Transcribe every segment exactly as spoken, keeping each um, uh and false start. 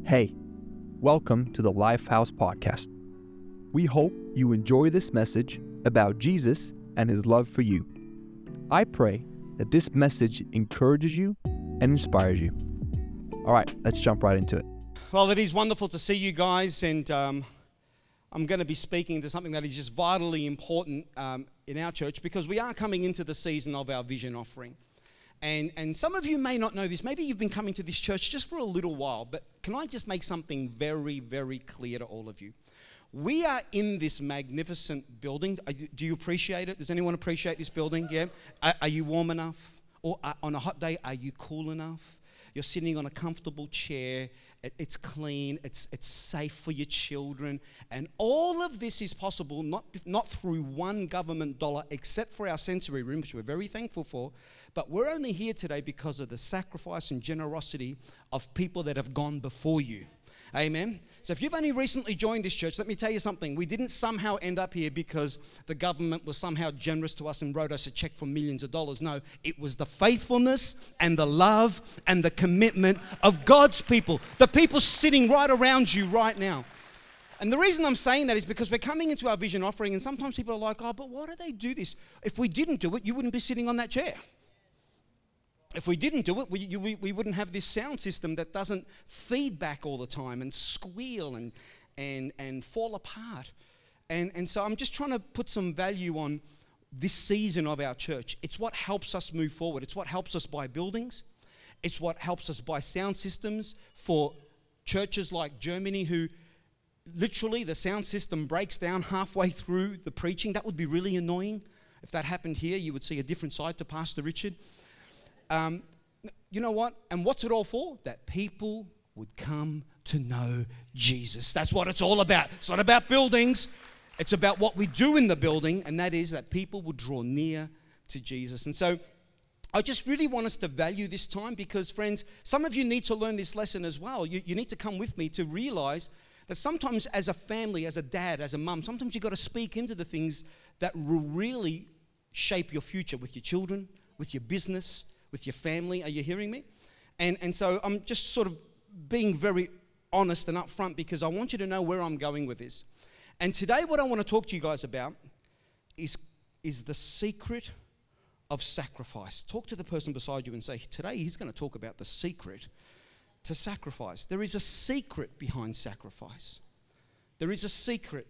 Hey, welcome to the Lifehouse Podcast. We hope you enjoy this message about Jesus and his love for you. I pray that this message encourages you and inspires you. All right, let's jump right into it. Well, it is wonderful to see you guys, and um, I'm going to be speaking to something that is just vitally important um, in our church because we are coming into the season of our vision offering. And and some of you may not know this. Maybe you've been coming to this church just for a little while, but can I just make something very, very clear to all of you? We are in this magnificent building. Are you, do you appreciate it? Does anyone appreciate this building? Yeah. Are, are you warm enough? Or uh, on a hot day, are you cool enough? You're sitting on a comfortable chair. It, it's clean. It's it's safe for your children. And all of this is possible not, not through one government dollar, except for our sensory room, which we're very thankful for. But we're only here today because of the sacrifice and generosity of people that have gone before you. Amen. So if you've only recently joined this church, let me tell you something. We didn't somehow end up here because the government was somehow generous to us and wrote us a check for millions of dollars. No, it was the faithfulness and the love and the commitment of God's people, the people sitting right around you right now. And the reason I'm saying that is because we're coming into our vision offering, and sometimes people are like, oh, but why do they do this? If we didn't do it, you wouldn't be sitting on that chair. If we didn't do it, we, we, we wouldn't have this sound system that doesn't feed back all the time and squeal and and and fall apart. And, and so I'm just trying to put some value on this season of our church. It's what helps us move forward. It's what helps us buy buildings. It's what helps us buy sound systems for churches like Germany who literally the sound system breaks down halfway through the preaching. That would be really annoying. If that happened here, you would see a different side to Pastor Richard. Um, you know what? And what's it all for? That people would come to know Jesus. That's what it's all about. It's not about buildings. It's about what we do in the building, and that is that people would draw near to Jesus. And so I just really want us to value this time because, friends, some of you need to learn this lesson as well. You, you need to come with me to realize that sometimes as a family, as a dad, as a mum, sometimes you've got to speak into the things that will really shape your future with your children, with your business, with your family. Are you hearing me? And and so I'm just sort of being very honest and upfront because I want you to know where I'm going with this. And today what I want to talk to you guys about is, is the secret of sacrifice. Talk to the person beside you and say, today he's going to talk about the secret to sacrifice. There is a secret behind sacrifice. There is a secret.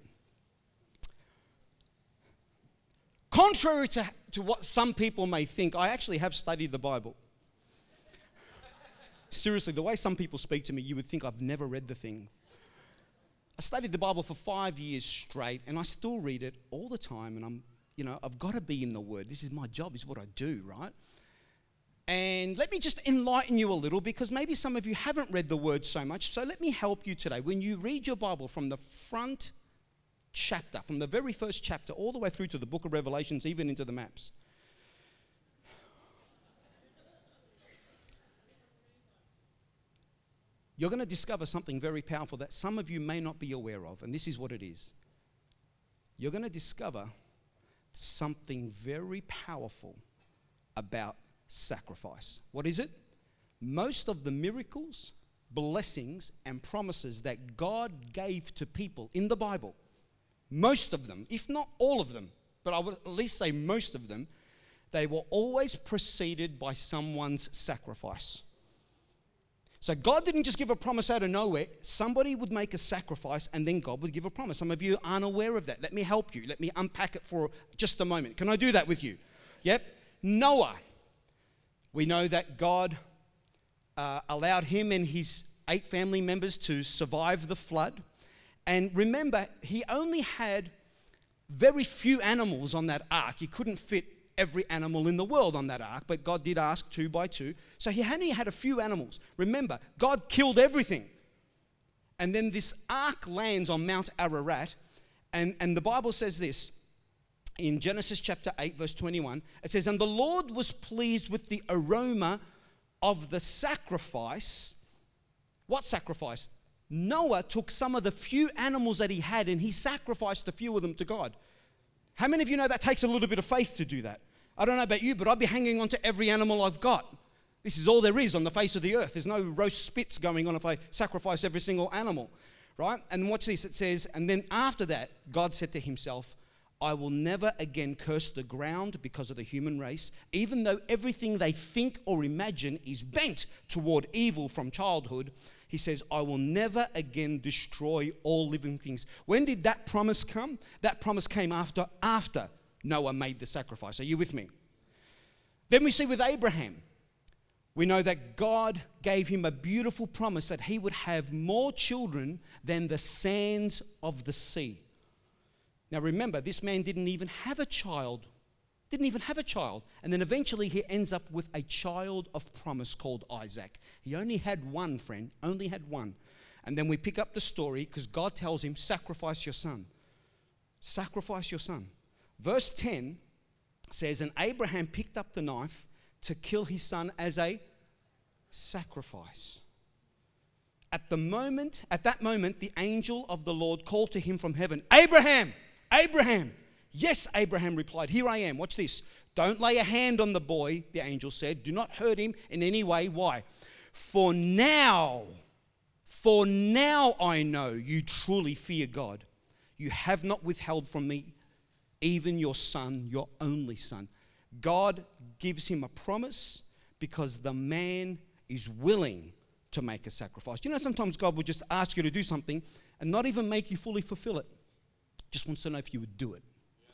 Contrary to, to what some people may think, I actually have studied the Bible. Seriously, the way some people speak to me, you would think I've never read the thing. I studied the Bible for five years straight, and I still read it all the time, and I'm, you know, I've got to be in the Word. This is my job, it's what I do, right? And let me just enlighten you a little, because maybe some of you haven't read the Word so much, so let me help you today. When you read your Bible from the front chapter, from the very first chapter all the way through to the book of Revelations, even into the maps. You're going to discover something very powerful that some of you may not be aware of, and this is what it is. You're going to discover something very powerful about sacrifice. What is it? Most of the miracles, blessings, and promises that God gave to people in the Bible, most of them, if not all of them, but I would at least say most of them, they were always preceded by someone's sacrifice. So God didn't just give a promise out of nowhere. Somebody would make a sacrifice and then God would give a promise. Some of you aren't aware of that. Let me help you. Let me unpack it for just a moment. Can I do that with you? Yep. Noah. We know that God uh, allowed him and his eight family members to survive the flood. And remember, he only had very few animals on that ark. He couldn't fit every animal in the world on that ark, but God did ask two by two. So he only had a few animals. Remember, God killed everything. And then this ark lands on Mount Ararat, and, and the Bible says this, in Genesis chapter eight, verse twenty-one, it says, and the Lord was pleased with the aroma of the sacrifice. What sacrifice? Noah took some of the few animals that he had and he sacrificed a few of them to God. How many of you know that takes a little bit of faith to do that? I don't know about you, but I'd be hanging on to every animal I've got This is all there is on the face of the earth. There's no roast spits going on if I sacrifice every single animal, right? And watch this, it says, and then after that, God said to himself, I will never again curse the ground because of the human race, even though everything they think or imagine is bent toward evil from childhood. He says, I will never again destroy all living things. When did that promise come? That promise came after, after Noah made the sacrifice. Are you with me? Then we see with Abraham, we know that God gave him a beautiful promise that he would have more children than the sands of the sea. Now remember, this man didn't even have a child. Didn't even have a child. And then eventually he ends up with a child of promise called Isaac. He only had one, friend, only had one. And then we pick up the story because God tells him, sacrifice your son. Sacrifice your son. Verse ten says, and Abraham picked up the knife to kill his son as a sacrifice. At the moment, at that moment, the angel of the Lord called to him from heaven, Abraham, Abraham. Yes, Abraham replied, here I am. Watch this. Don't lay a hand on the boy, the angel said. Do not hurt him in any way. Why? For now, for now I know you truly fear God. You have not withheld from me even your son, your only son. God gives him a promise because the man is willing to make a sacrifice. You know, sometimes God will just ask you to do something and not even make you fully fulfill it. Just wants to know if you would do it.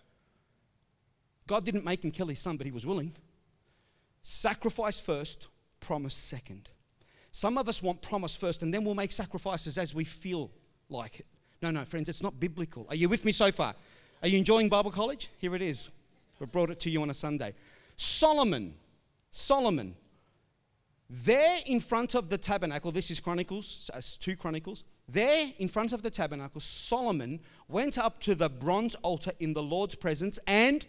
God didn't make him kill his son, but he was willing. Sacrifice first, promise second. Some of us want promise first and then we'll make sacrifices as we feel like it. No, no, friends, it's not biblical. Are you with me so far? Are you enjoying Bible college? Here it is. We brought it to you on a Sunday. Solomon, Solomon, there in front of the tabernacle, this is Chronicles, uh, two Chronicles, there in front of the tabernacle, Solomon went up to the bronze altar in the Lord's presence and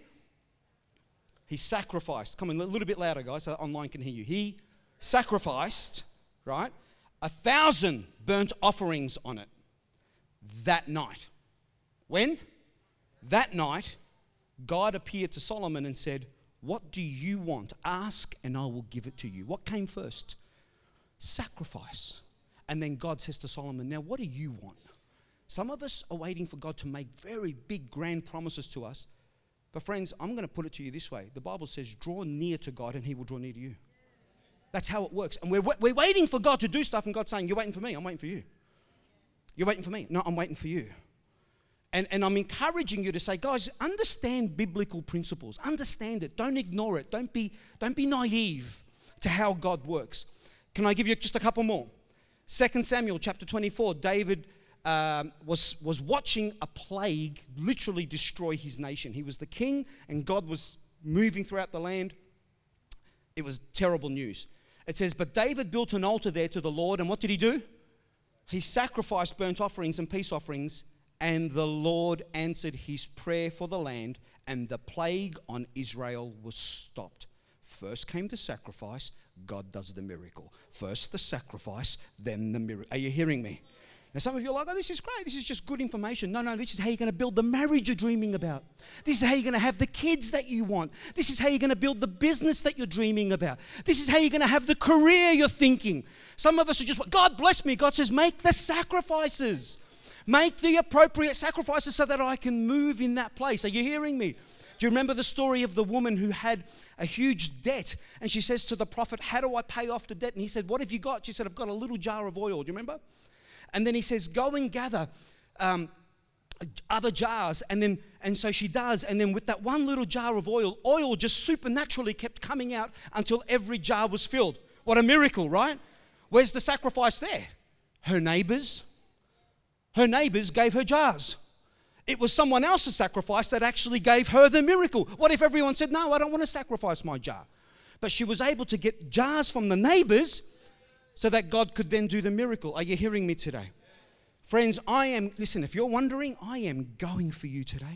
he sacrificed. Come on, a little bit louder, guys, so online can hear you. He sacrificed, right, a thousand burnt offerings on it that night. When? That night, God appeared to Solomon and said, what do you want? Ask and I will give it to you. What came first? Sacrifice. And then God says to Solomon, now what do you want? Some of us are waiting for God to make very big, grand promises to us. But friends, I'm going to put it to you this way. The Bible says, draw near to God and he will draw near to you. That's how it works. And we're, we're waiting for God to do stuff and God's saying, you're waiting for me, I'm waiting for you. You're waiting for me. No, I'm waiting for you. And, and I'm encouraging you to say, guys, understand biblical principles. Understand it. Don't ignore it. Don't be, don't be naive to how God works. Can I give you just a couple more? Second Samuel chapter twenty-four, David um, was, was watching a plague literally destroy his nation. He was the king and God was moving throughout the land. It was terrible news. It says, but David built an altar there to the Lord, and what did he do? He sacrificed burnt offerings and peace offerings, and the Lord answered his prayer for the land, and the plague on Israel was stopped. First came the sacrifice, God does the miracle. First the sacrifice, then the miracle. Are you hearing me? Now some of you are like, oh, this is great. This is just good information. No, no, this is how you're going to build the marriage you're dreaming about. This is how you're going to have the kids that you want. This is how you're going to build the business that you're dreaming about. This is how you're going to have the career you're thinking. Some of us are just, God bless me. God says, make the sacrifices. Make the appropriate sacrifices so that I can move in that place. Are you hearing me? Do you remember the story of the woman who had a huge debt? And she says to the prophet, how do I pay off the debt? And he said, what have you got? She said, I've got a little jar of oil. Do you remember? And then he says, go and gather um, other jars. And then, and so she does. And then with that one little jar of oil, oil just supernaturally kept coming out until every jar was filled. What a miracle, right? Where's the sacrifice there? Her neighbors. Her neighbors gave her jars. It was someone else's sacrifice that actually gave her the miracle. What if everyone said, no, I don't want to sacrifice my jar? But she was able to get jars from the neighbors so that God could then do the miracle. Are you hearing me today? Friends, I am, listen, if you're wondering, I am going for you today.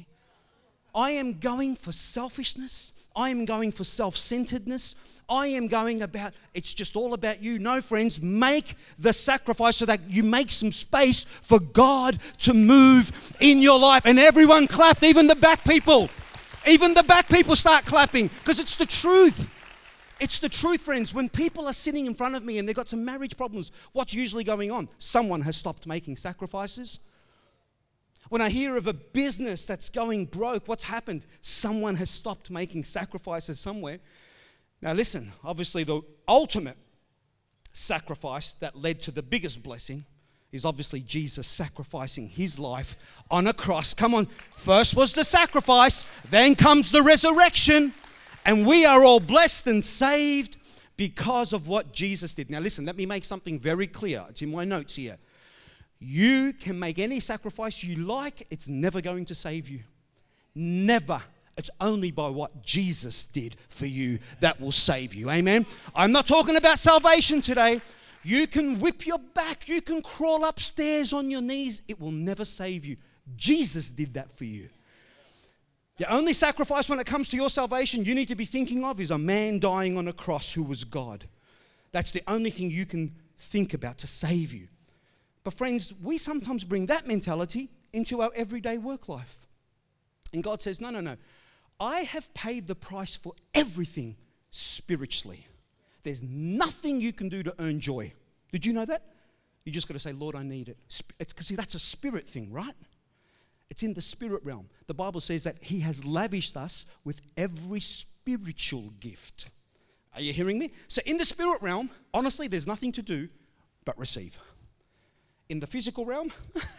I am going for selfishness. I am going for self-centeredness. I am going about, it's just all about you. No, friends, make the sacrifice so that you make some space for God to move in your life. And everyone clapped, even the back people. Even the back people start clapping because it's the truth. It's the truth, friends. When people are sitting in front of me and they've got some marriage problems, what's usually going on? Someone has stopped making sacrifices. When I hear of a business that's going broke, what's happened? Someone has stopped making sacrifices somewhere. Now listen, obviously the ultimate sacrifice that led to the biggest blessing is obviously Jesus sacrificing his life on a cross. Come on, first was the sacrifice, then comes the resurrection, and we are all blessed and saved because of what Jesus did. Now listen, let me make something very clear. It's in my notes here. You can make any sacrifice you like, it's never going to save you. Never. It's only by what Jesus did for you that will save you. Amen? I'm not talking about salvation today. You can whip your back. You can crawl upstairs on your knees. It will never save you. Jesus did that for you. The only sacrifice when it comes to your salvation you need to be thinking of is a man dying on a cross who was God. That's the only thing you can think about to save you. But friends, we sometimes bring that mentality into our everyday work life. And God says, no, no, no. I have paid the price for everything spiritually. There's nothing you can do to earn joy. Did you know that? You just got to say, Lord, I need it. It's because see, that's a spirit thing, right? It's in the spirit realm. The Bible says that he has lavished us with every spiritual gift. Are you hearing me? So in the spirit realm, honestly, there's nothing to do but receive. In the physical realm,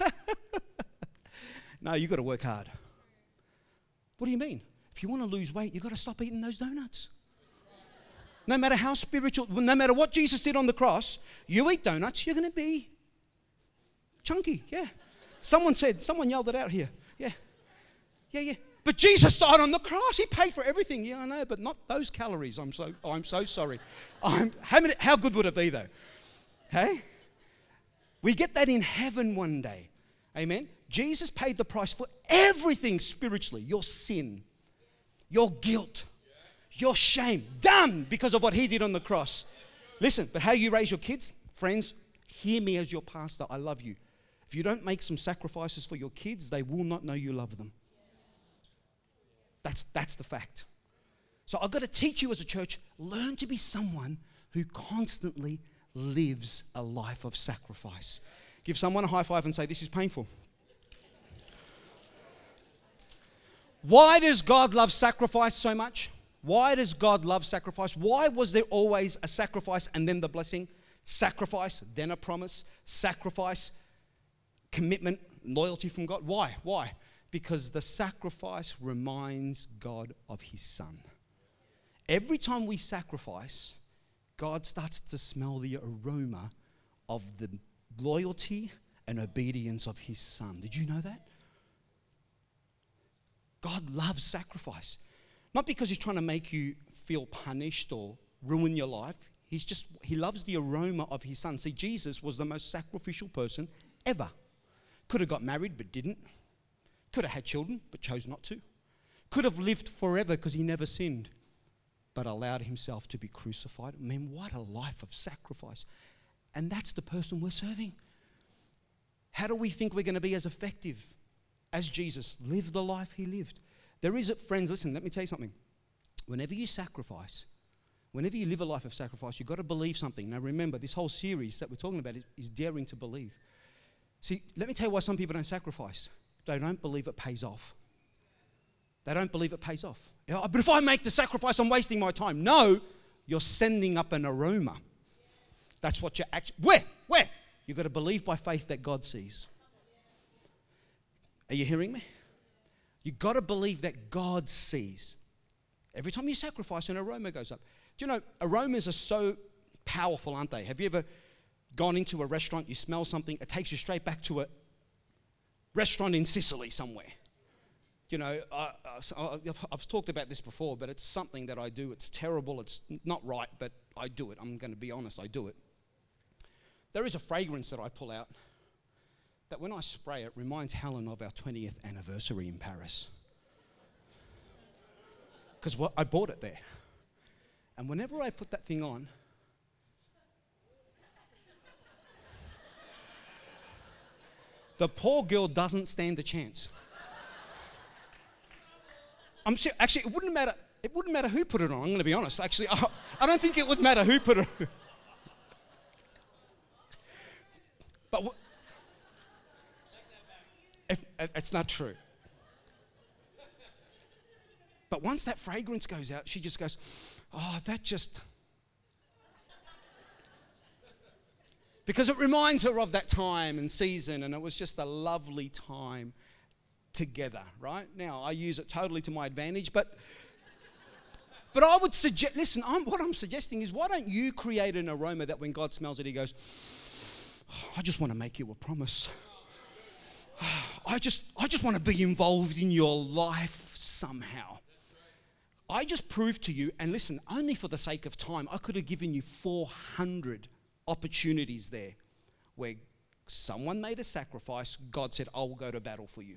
no, you've got to work hard. What do you mean? If you want to lose weight, you've got to stop eating those donuts. No matter how spiritual, no matter what Jesus did on the cross, you eat donuts, you're going to be chunky, yeah. Someone said, someone yelled it out here, yeah. Yeah, yeah. But Jesus died on the cross. He paid for everything. Yeah, I know, but not those calories. I'm so, I'm so sorry. I'm, how, many, how good would it be, though? Hey? We get that in heaven one day. Amen? Jesus paid the price for everything spiritually. Your sin, your guilt, your shame, done because of what he did on the cross. Listen, but how you raise your kids, friends, hear me as your pastor. I love you. If you don't make some sacrifices for your kids, they will not know you love them. That's, that's the fact. So I've got to teach you as a church, learn to be someone who constantly lives a life of sacrifice. Give someone a high five and say, this is painful. Why does God love sacrifice so much? Why does God love sacrifice? Why was there always a sacrifice and then the blessing? Sacrifice, then a promise. Sacrifice, commitment, loyalty from God. Why? Why? Because the sacrifice reminds God of his son. Every time we sacrifice, God starts to smell the aroma of the loyalty and obedience of his son. Did you know that? God loves sacrifice. Not because he's trying to make you feel punished or ruin your life. He's just, he loves the aroma of his son. See, Jesus was the most sacrificial person ever. Could have got married but didn't. Could have had children but chose not to. Could have lived forever because he never sinned but allowed himself to be crucified. I mean, what a life of sacrifice. And that's the person we're serving. How do we think we're going to be as effective as Jesus lived the life he lived? There is, a, friends, listen, let me tell you something. Whenever you sacrifice, whenever you live a life of sacrifice, you've got to believe something. Now remember, this whole series that we're talking about is, is daring to believe. See, let me tell you why some people don't sacrifice. They don't believe it pays off. They don't believe it pays off. Oh, but if I make the sacrifice, I'm wasting my time. No, you're sending up an aroma. That's what you're actually, where? Where? You've got to believe by faith that God sees. Are you hearing me? You've got to believe that God sees. Every time you sacrifice, an aroma goes up. Do you know, aromas are so powerful, aren't they? Have you ever gone into a restaurant, you smell something, it takes you straight back to a restaurant in Sicily somewhere? You know, I, I, I've talked about this before, but it's something that I do. It's terrible. It's not right, but I do it. I'm going to be honest, I do it. There is a fragrance that I pull out that when I spray it reminds Helen of our twentieth anniversary in Paris. Because well, I bought it there. And whenever I put that thing on, the poor girl doesn't stand a chance. I'm ser- actually, it wouldn't matter. It wouldn't matter who put it on, I'm going to be honest. Actually, I, I don't think it would matter who put it on. But w- if, it's not true. But once that fragrance goes out, she just goes, oh, that just... Because it reminds her of that time and season, and it was just a lovely time together, right? Now, I use it totally to my advantage, but but I would suggest, listen, I'm, what I'm suggesting is, why don't you create an aroma that when God smells it, he goes, oh, I just want to make you a promise. I just, I just want to be involved in your life somehow. I just proved to you, and listen, only for the sake of time, I could have given you four hundred opportunities there where someone made a sacrifice, God said, I will go to battle for you.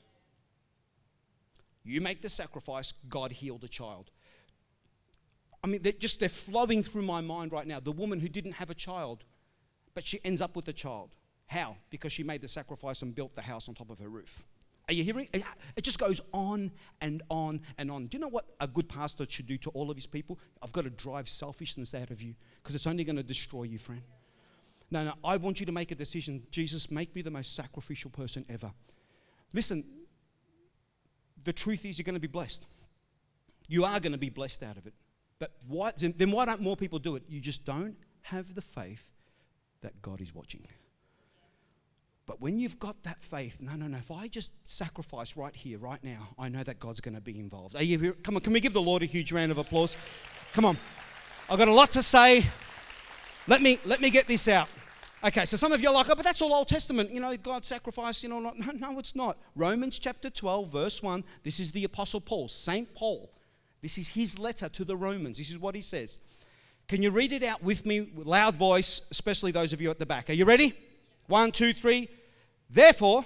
You make the sacrifice, God healed a child. I mean, they're just, they're flowing through my mind right now. The woman who didn't have a child, but she ends up with a child. How? Because she made the sacrifice and built the house on top of her roof. Are you hearing? It just goes on and on and on. Do you know what a good pastor should do to all of his people? I've got to drive selfishness out of you, because it's only going to destroy you, friend. No, no, I want you to make a decision. Jesus, make me the most sacrificial person ever. Listen, the truth is you're going to be blessed. You are going to be blessed out of it. But why, then why don't more people do it? You just don't have the faith that God is watching. But when you've got that faith, no, no, no, if I just sacrifice right here, right now, I know that God's going to be involved. Are you here? Come on, can we give the Lord a huge round of applause? Come on. I've got a lot to say. Let me, let me get this out. Okay, so some of you are like, oh, but that's all Old Testament. You know, God sacrificed, you know. Not. No, no, it's not. Romans chapter twelve, verse one. This is the Apostle Paul, Saint Paul. This is his letter to the Romans. This is what he says. Can you read it out with me with loud voice, especially those of you at the back? Are you ready? One, two, three. Therefore,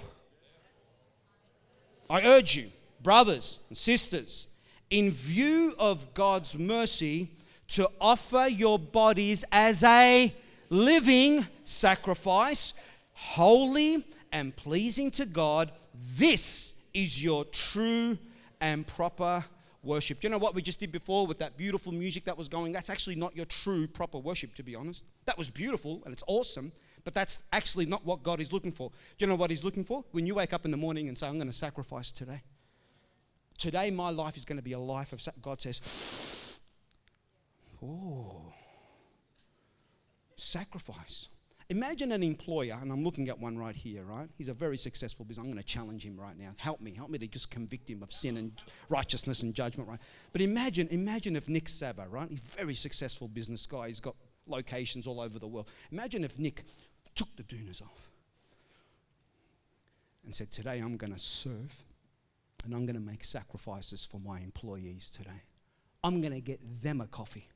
I urge you, brothers and sisters, in view of God's mercy, to offer your bodies as a living sacrifice, holy and pleasing to God. This is your true and proper worship. Do you know what we just did before with that beautiful music that was going? That's actually not your true proper worship, to be honest. That was beautiful and it's awesome, but that's actually not what God is looking for. Do you know what he's looking for? When you wake up in the morning and say, I'm going to sacrifice today. Today my life is going to be a life of sacrifice. God says, oh, sacrifice. Imagine an employer, and I'm looking at one right here, right? He's a very successful business. I'm going to challenge him right now. Help me. Help me to just convict him of sin and righteousness and judgment, right? But imagine, imagine if Nick Sava, right? He's a very successful business guy. He's got locations all over the world. Imagine if Nick took the doonas off and said, today I'm going to serve and I'm going to make sacrifices for my employees today. I'm going to get them a coffee.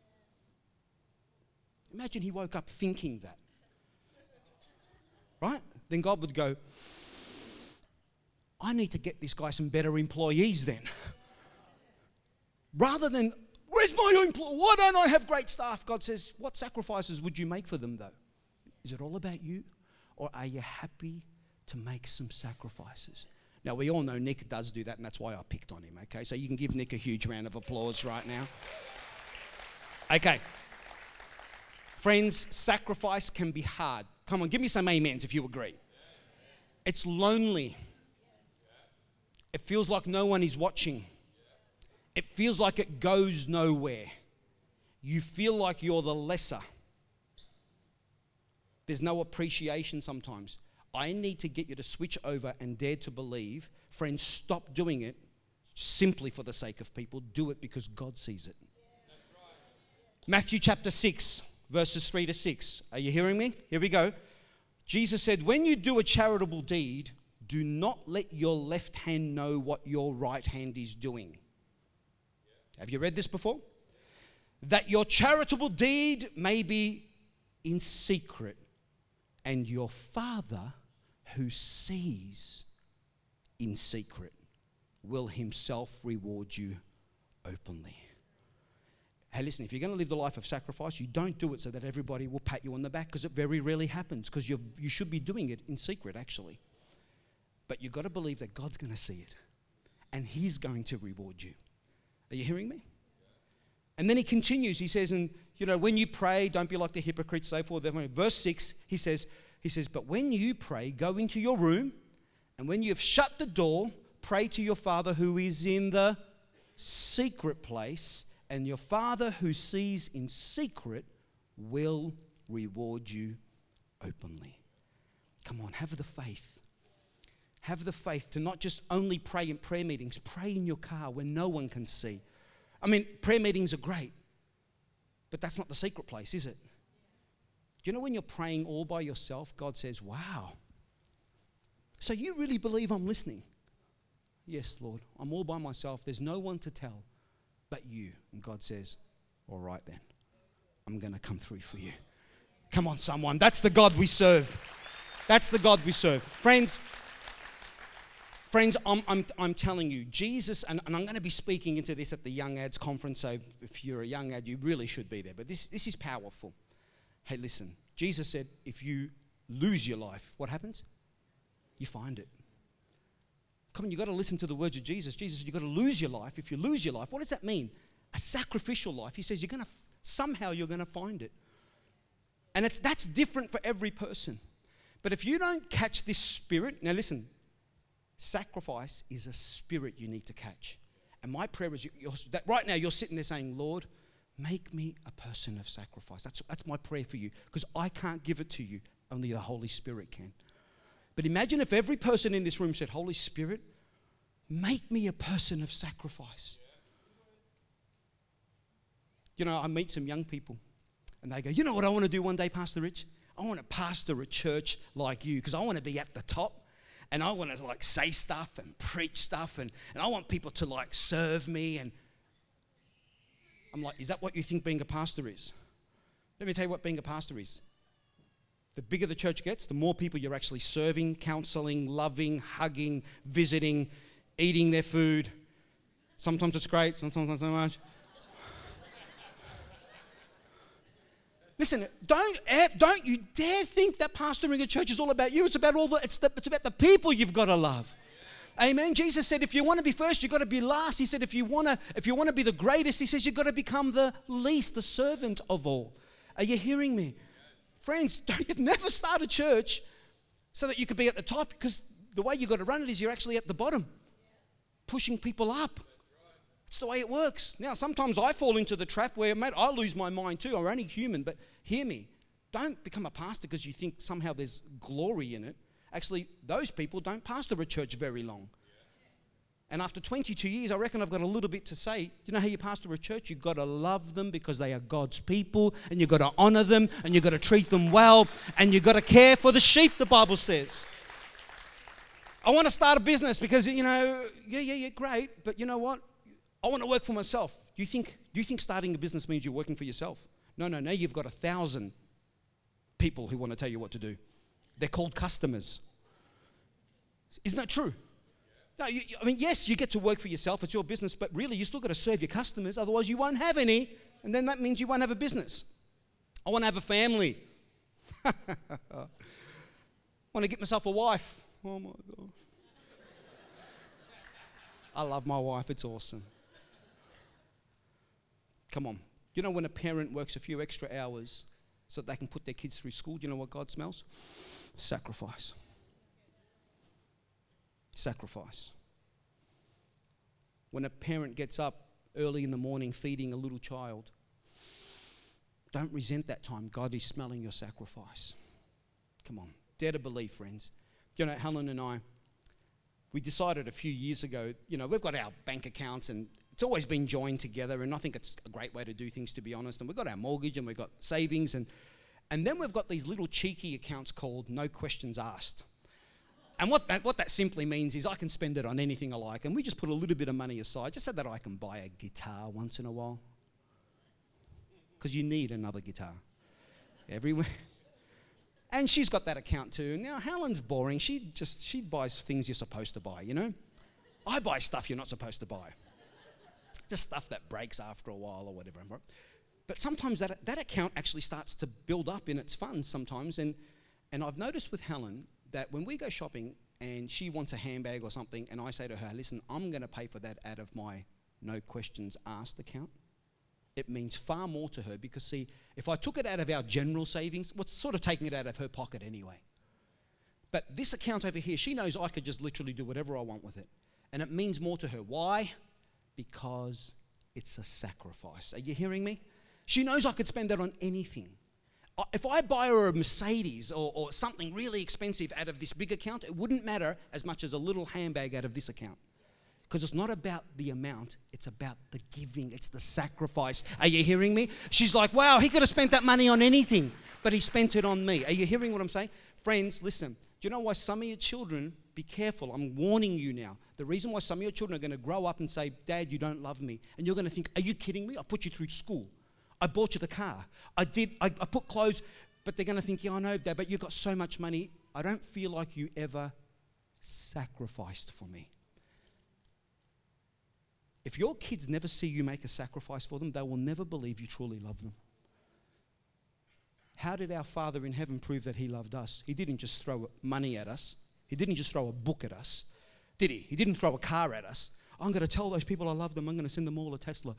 Imagine he woke up thinking that. Right? Then God would go, I need to get this guy some better employees then. Rather than, where's my employee? Why don't I have great staff? God says, what sacrifices would you make for them though? Is it all about you? Or are you happy to make some sacrifices? Now we all know Nick does do that, and that's why I picked on him, okay? So you can give Nick a huge round of applause right now. Okay. Friends, sacrifice can be hard. Come on, give me some amens if you agree. It's lonely. It feels like no one is watching. It feels like it goes nowhere. You feel like you're the lesser. There's no appreciation sometimes. I need to get you to switch over and dare to believe. Friends, stop doing it simply for the sake of people. Do it because God sees it. Matthew chapter six. Verses three to six. Are you hearing me? Here we go. Jesus said, when you do a charitable deed, do not let your left hand know what your right hand is doing. Have you read this before? That your charitable deed may be in secret, and your Father who sees in secret will himself reward you openly. Hey, listen, if you're going to live the life of sacrifice, you don't do it so that everybody will pat you on the back, because it very rarely happens, because you you should be doing it in secret, actually. But you've got to believe that God's going to see it, and he's going to reward you. Are you hearing me? And then he continues. He says, and you know, when you pray, don't be like the hypocrites, so forth. Verse six, he says, he says, but when you pray, go into your room, and when you have shut the door, pray to your Father who is in the secret place, and your Father who sees in secret will reward you openly. Come on, have the faith. Have the faith to not just only pray in prayer meetings. Pray in your car when no one can see. I mean, prayer meetings are great, but that's not the secret place, is it? Do you know when you're praying all by yourself, God says, wow. So you really believe I'm listening? Yes, Lord, I'm all by myself. There's no one to tell but you. And God says, all right then, I'm going to come through for you. Come on, someone. That's the God we serve. That's the God we serve. Friends, friends, I'm, I'm, I'm telling you, Jesus, and, and I'm going to be speaking into this at the Young Ads Conference, so if you're a young ad, you really should be there. But this, this is powerful. Hey, listen, Jesus said, if you lose your life, what happens? You find it. Come on, you've got to listen to the words of Jesus. Jesus said, you've got to lose your life. If you lose your life, what does that mean? A sacrificial life. He says, you're going to, somehow you're going to find it. And it's that's different for every person. But if you don't catch this spirit, now listen, sacrifice is a spirit you need to catch. And my prayer is, you, you're, that right now you're sitting there saying, Lord, make me a person of sacrifice. That's, that's my prayer for you, because I can't give it to you. Only the Holy Spirit can. But imagine if every person in this room said, Holy Spirit, make me a person of sacrifice. You know, I meet some young people and they go, you know what I want to do one day, Pastor Rich? I want to pastor a church like you, because I want to be at the top and I want to like say stuff and preach stuff and, and I want people to like serve me. And I'm like, is that what you think being a pastor is? Let me tell you what being a pastor is. The bigger the church gets, the more people you're actually serving, counseling, loving, hugging, visiting, eating their food. Sometimes it's great, sometimes not so much. Listen, don't, don't you dare think that pastoring a church is all about you. It's about all the, it's, the, it's about the people you've got to love. Amen. Jesus said, if you want to be first, you've got to be last. He said, if you want to, if you want to be the greatest, he says, you've got to become the least, the servant of all. Are you hearing me? Friends, don't, you'd never start a church so that you could be at the top, because the way you've got to run it is you're actually at the bottom, pushing people up. It's the way it works. Now, sometimes I fall into the trap where, mate, I lose my mind too. I'm only human, but hear me. Don't become a pastor because you think somehow there's glory in it. Actually, those people don't pastor a church very long. And after twenty-two years, I reckon I've got a little bit to say. You know how you pastor a church? You've got to love them because they are God's people, and you've got to honor them, and you've got to treat them well, and you've got to care for the sheep, the Bible says. I want to start a business because, you know, yeah, yeah, yeah, great, but you know what? I want to work for myself. Do you think, do you think starting a business means you're working for yourself? No, no, no. You've got a thousand people who want to tell you what to do. They're called customers. Isn't that true? No, you, I mean, yes, you get to work for yourself. It's your business, but really, you still got to serve your customers. Otherwise, you won't have any, and then that means you won't have a business. I want to have a family. I want to get myself a wife. Oh my God. I love my wife. It's awesome. Come on. You know when a parent works a few extra hours so that they can put their kids through school, do you know what God smells? Sacrifice. Sacrifice. When a parent gets up early in the morning feeding a little child, don't resent that time. God is smelling your sacrifice. Come on. Dare to believe, friends. You know, Helen and I, we decided a few years ago, you know, we've got our bank accounts and it's always been joined together, and I think it's a great way to do things, to be honest. And we've got our mortgage and we've got savings, and, and then we've got these little cheeky accounts called no questions asked. And what that, what that simply means is I can spend it on anything I like, and we just put a little bit of money aside just so that I can buy a guitar once in a while. Because you need another guitar everywhere. And she's got that account too. Now, Helen's boring. She just, she buys things you're supposed to buy, you know? I buy stuff you're not supposed to buy. Just stuff that breaks after a while or whatever. But sometimes that, that account actually starts to build up in its funds sometimes. And, and I've noticed with Helen that when we go shopping and she wants a handbag or something, and I say to her, listen, I'm going to pay for that out of my no questions asked account. It means far more to her because, see, if I took it out of our general savings, what's sort of taking it out of her pocket anyway? But this account over here, she knows I could just literally do whatever I want with it. And it means more to her. Why? Because it's a sacrifice. Are you hearing me? She knows I could spend that on anything. If I buy her a Mercedes or, or something really expensive out of this big account, it wouldn't matter as much as a little handbag out of this account. Because it's not about the amount, it's about the giving, it's the sacrifice. Are you hearing me? She's like, wow, he could have spent that money on anything, but he spent it on me. Are you hearing what I'm saying? Friends, listen, do you know why some of your children, be careful, I'm warning you now. The reason why some of your children are going to grow up and say, Dad, you don't love me. And you're going to think, are you kidding me? I put you through school. I bought you the car. I did, I, I put clothes, but they're going to think, yeah, I know, Dad, but you've got so much money. I don't feel like you ever sacrificed for me. If your kids never see you make a sacrifice for them, they will never believe you truly love them. How did our Father in heaven prove that he loved us? He didn't just throw money at us. He didn't just throw a book at us, did he? He didn't throw a car at us. I'm going to tell those people I love them. I'm going to send them all a Tesla.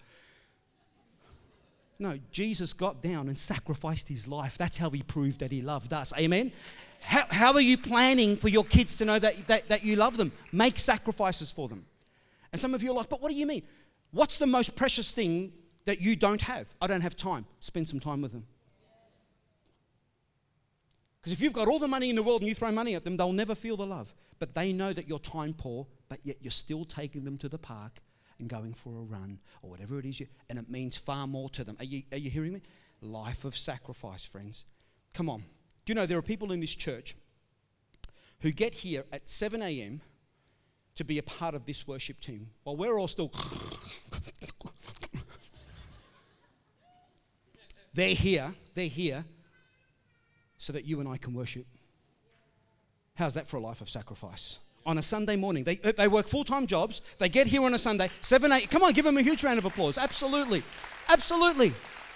No, Jesus got down and sacrificed his life. That's how he proved that he loved us. Amen? How, how are you planning for your kids to know that, that, that you love them? Make sacrifices for them. And some of you are like, but what do you mean? What's the most precious thing that you don't have? I don't have time. Spend some time with them. Because if you've got all the money in the world and you throw money at them, they'll never feel the love. But they know that you're time poor, but yet you're still taking them to the park and going for a run or whatever it is. You, and it means far more to them. Are you, are you hearing me? Life of sacrifice, friends. Come on. Do you know there are people in this church who get here at seven a.m. to be a part of this worship team while we're all still... They're here. They're here so that you and I can worship. How's that for a life of sacrifice? On a Sunday morning. They, they work full-time jobs. They get here on a Sunday. seven, eight. Come on, give them a huge round of applause. Absolutely. Absolutely.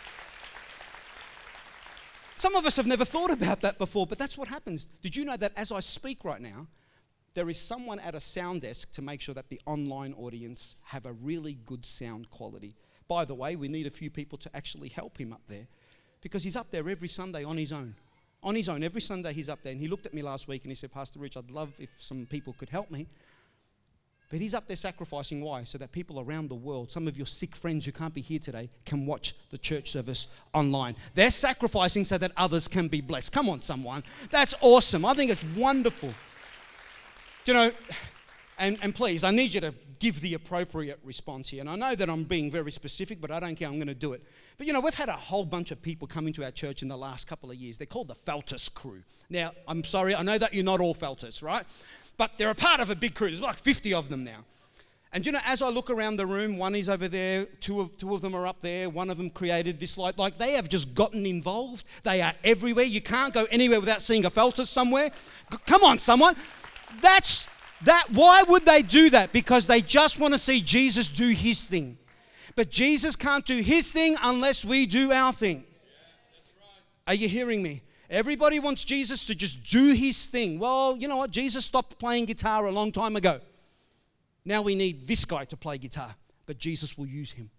Some of us have never thought about that before, but that's what happens. Did you know that as I speak right now, there is someone at a sound desk to make sure that the online audience have a really good sound quality. By the way, we need a few people to actually help him up there because he's up there every Sunday on his own. On his own, every Sunday he's up there. And he looked at me last week and he said, Pastor Rich, I'd love if some people could help me. But he's up there sacrificing. Why? So that people around the world, some of your sick friends who can't be here today, can watch the church service online. They're sacrificing so that others can be blessed. Come on, someone. That's awesome. I think it's wonderful. You know, and, and please, I need you to give the appropriate response here. And I know that I'm being very specific, but I don't care. I'm going to do it. But, you know, we've had a whole bunch of people come into our church in the last couple of years. They're called the Feltus crew. Now, I'm sorry. I know that you're not all Feltus, right? But they're a part of a big crew. There's like fifty of them now. And, you know, as I look around the room, one is over there, two of, two of them are up there, one of them created this light. Like, they have just gotten involved. They are everywhere. You can't go anywhere without seeing a Feltus somewhere. C- come on, someone. That's... That, why would they do that? Because they just want to see Jesus do his thing. But Jesus can't do his thing unless we do our thing. Are you hearing me? Everybody wants Jesus to just do his thing. Well, you know what? Jesus stopped playing guitar a long time ago. Now we need this guy to play guitar, but Jesus will use him.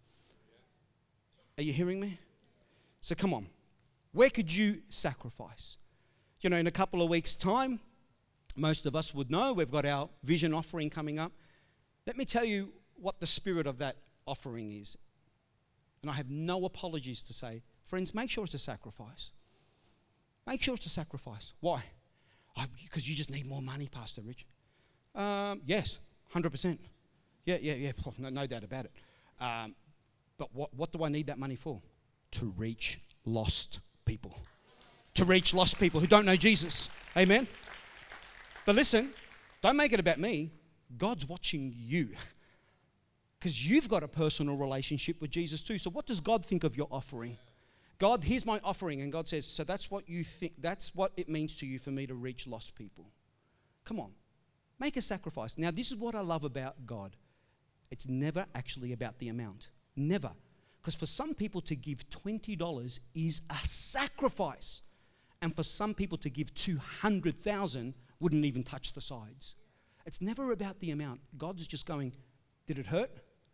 Are you hearing me? So come on. Where could you sacrifice? You know, in a couple of weeks' time, most of us would know we've got our vision offering coming up. Let me tell you what the spirit of that offering is. And I have no apologies to say, friends, make sure it's a sacrifice. Make sure it's a sacrifice. Why? Oh, because you just need more money, Pastor Rich. Um, yes, one hundred percent. Yeah, yeah, yeah, no, no doubt about it. Um, but what, what do I need that money for? To reach lost people. To reach lost people who don't know Jesus. Amen? But listen, don't make it about me. God's watching you. Because you've got a personal relationship with Jesus too. So what does God think of your offering? God, here's my offering. And God says, so that's what you think, that's what it means to you for me to reach lost people. Come on, make a sacrifice. Now, this is what I love about God. It's never actually about the amount. Never. Because for some people to give twenty dollars is a sacrifice. And for some people to give two hundred thousand dollars wouldn't even touch the sides. It's never about the amount. God's just going, did it hurt?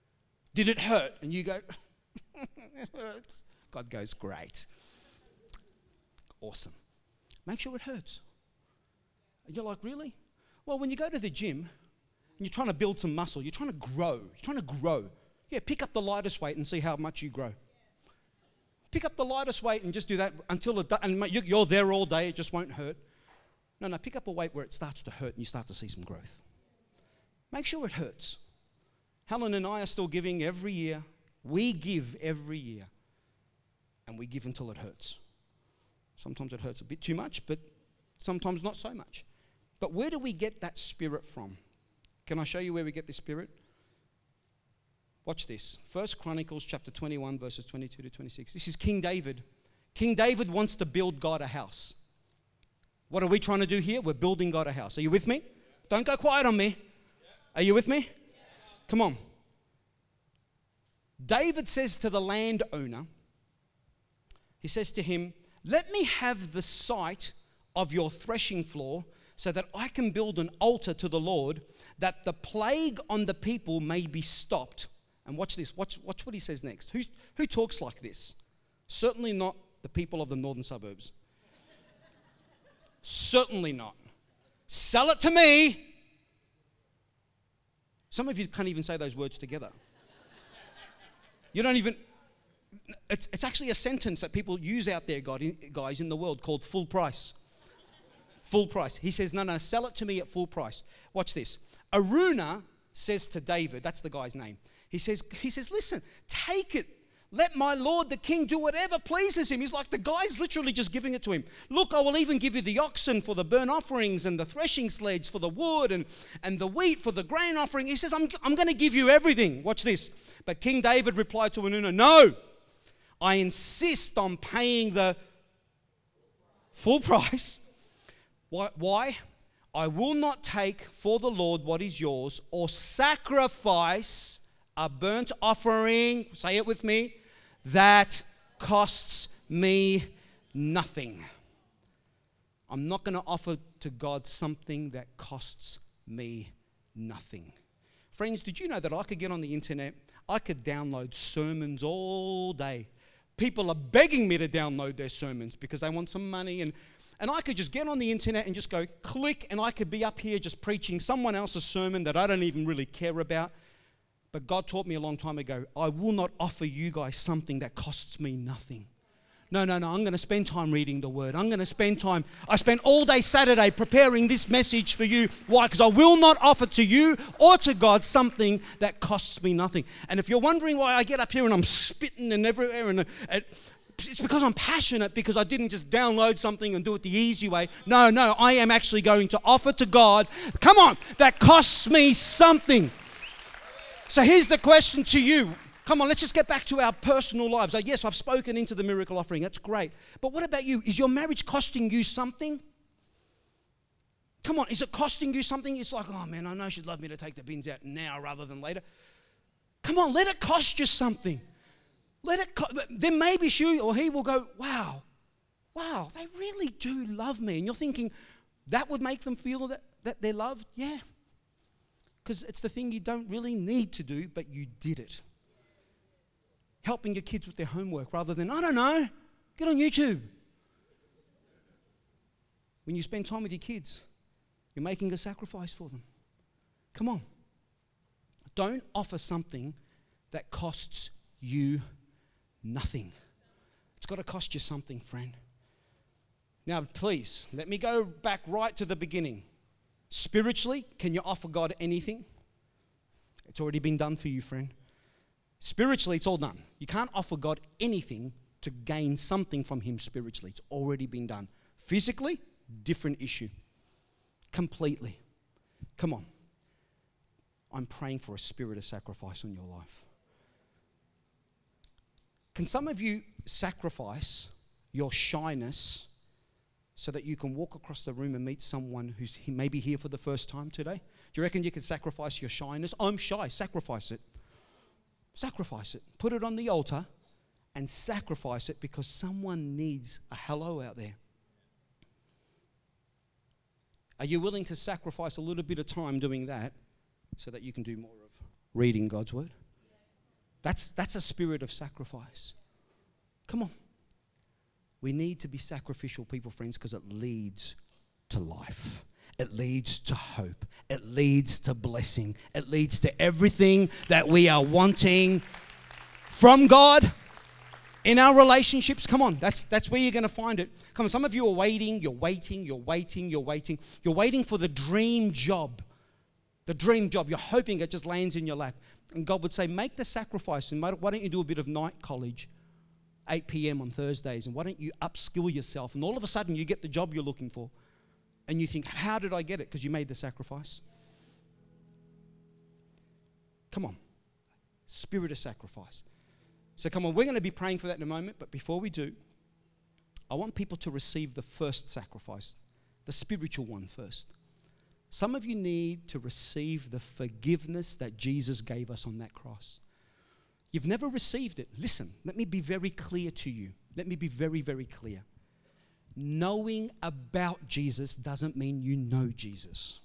Did it hurt? And you go, it hurts. God goes, great. Awesome. Make sure it hurts. And you're like, really? Well, when you go to the gym and you're trying to build some muscle, you're trying to grow. You're trying to grow. Yeah, pick up the lightest weight and see how much you grow. Pick up the lightest weight and just do that until it, and you're there all day, it just won't hurt. No, no, pick up a weight where it starts to hurt and you start to see some growth. Make sure it hurts. Helen and I are still giving every year. We give every year. And we give until it hurts. Sometimes it hurts a bit too much, but sometimes not so much. But where do we get that spirit from? Can I show you where we get this spirit? Watch this. First Chronicles chapter twenty-one, verses twenty-two to twenty-six. This is King David. King David wants to build God a house. What are we trying to do here? We're building God a house. Are you with me? Don't go quiet on me. Are you with me? Come on. David says to the landowner, he says to him, let me have the site of your threshing floor so that I can build an altar to the Lord, that the plague on the people may be stopped. And watch this. Watch, watch what he says next. Who's, who talks like this? Certainly not the people of the northern suburbs. Certainly not. Sell it to me. Some of you can't even say those words together. You don't even... It's, it's actually a sentence that people use out there, guys, in the world called full price. Full price. He says, no, no, sell it to me at full price. Watch this. Aruna says to David, that's the guy's name. He says, he says, listen, take it. Let my lord the king do whatever pleases him. He's like, the guy's literally just giving it to him. Look, I will even give you the oxen for the burnt offerings and the threshing sledge for the wood and, and the wheat for the grain offering. He says, I'm, I'm going to give you everything. Watch this. But King David replied to Aruna, no, I insist on paying the full price. Why? Why? I will not take for the Lord what is yours or sacrifice a burnt offering, say it with me, that costs me nothing. I'm not going to offer to God something that costs me nothing. Friends, did you know that I could get on the internet, I could download sermons all day. People are begging me to download their sermons because they want some money, and And I could just get on the internet and just go click, and I could be up here just preaching someone else's sermon that I don't even really care about. But God taught me a long time ago, I will not offer you guys something that costs me nothing. No, no, no, I'm going to spend time reading the Word. I'm going to spend time. I spent all day Saturday preparing this message for you. Why? Because I will not offer to you or to God something that costs me nothing. And if you're wondering why I get up here and I'm spitting and everywhere, and uh, it's because I'm passionate, because I didn't just download something and do it the easy way. No, no, I am actually going to offer to God, come on, that costs me something. So here's the question to you. Come on, let's just get back to our personal lives. Like, yes, I've spoken into the miracle offering. That's great. But what about you? Is your marriage costing you something? Come on, is it costing you something? It's like, oh man, I know she'd love me to take the bins out now rather than later. Come on, let it cost you something. Let it. Co- then maybe she or he will go, wow, wow, they really do love me. And you're thinking, that would make them feel that, that they're loved? Yeah. Because it's the thing you don't really need to do, but you did it. Helping your kids with their homework rather than, I don't know, get on YouTube. When you spend time with your kids, you're making a sacrifice for them. Come on. Don't offer something that costs you nothing. It's got to cost you something, friend. Now, please, let me go back right to the beginning. Spiritually, can you offer God anything? It's already been done for you, friend. Spiritually, it's all done. You can't offer God anything to gain something from Him spiritually. It's already been done. Physically, different issue. Completely. Come on. I'm praying for a spirit of sacrifice on your life. Can some of you sacrifice your shyness so that you can walk across the room and meet someone who's maybe here for the first time today? Do you reckon you can sacrifice your shyness? I'm shy. Sacrifice it. Sacrifice it. Put it on the altar and sacrifice it, because someone needs a hello out there. Are you willing to sacrifice a little bit of time doing that so that you can do more of reading God's Word? That's, that's a spirit of sacrifice. Come on. We need to be sacrificial people, friends, because it leads to life. It leads to hope. It leads to blessing. It leads to everything that we are wanting from God in our relationships. Come on, that's that's where you're going to find it. Come on, some of you are waiting, you're waiting, you're waiting, you're waiting. You're waiting for the dream job. The dream job. You're hoping it just lands in your lap. And God would say, make the sacrifice. And why don't you do a bit of night college, eight p.m. on Thursdays, and why don't you upskill yourself? And all of a sudden you get the job you're looking for. And you think, how did I get it? Because you made the sacrifice. Come on. Spirit of sacrifice. So come on, we're going to be praying for that in a moment. But before we do, I want people to receive the first sacrifice, the spiritual one first. Some of you need to receive the forgiveness that Jesus gave us on that cross. You've never received it. Listen, let me be very clear to you. Let me be very, very clear. Knowing about Jesus doesn't mean you know Jesus.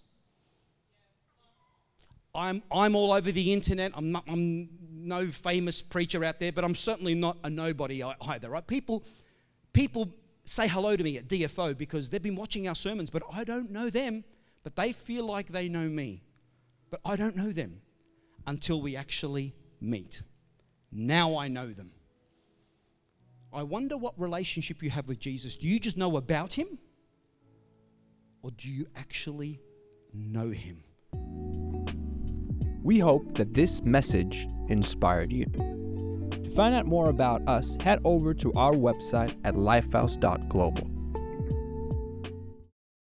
I'm I'm all over the internet. I'm not I'm no famous preacher out there, but I'm certainly not a nobody either. Right? People people say hello to me at D F O because they've been watching our sermons, but I don't know them. But they feel like they know me, but I don't know them until we actually meet. Now I know them. I wonder what relationship you have with Jesus. Do you just know about him? Or do you actually know him? We hope that this message inspired you. To find out more about us, head over to our website at lifehouse dot global.